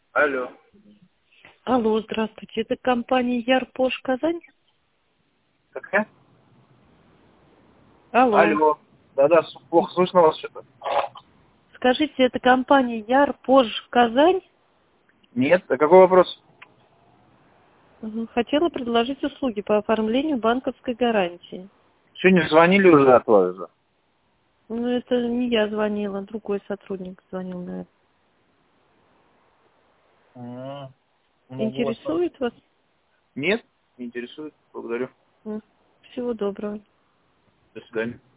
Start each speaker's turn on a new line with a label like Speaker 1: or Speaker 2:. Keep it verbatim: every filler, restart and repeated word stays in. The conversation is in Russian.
Speaker 1: Алло.
Speaker 2: Алло, здравствуйте. Это компания Ярпош Казань?
Speaker 1: Какая?
Speaker 2: Алло.
Speaker 1: Алло. Да-да, с- плохо слышно вас что-то.
Speaker 2: Скажите, это компания Ярпош Казань?
Speaker 1: Нет, а какой вопрос?
Speaker 2: Мгм. Хотела предложить услуги по оформлению банковской гарантии.
Speaker 1: Сегодня звонили уже от вас же.
Speaker 2: Ну, это не я звонила, другой сотрудник звонил, наверное.
Speaker 1: М, Могу вас... на-
Speaker 2: Интересует вас?
Speaker 1: Нет, не интересует. Благодарю.
Speaker 2: М. Всего доброго.
Speaker 1: До свидания.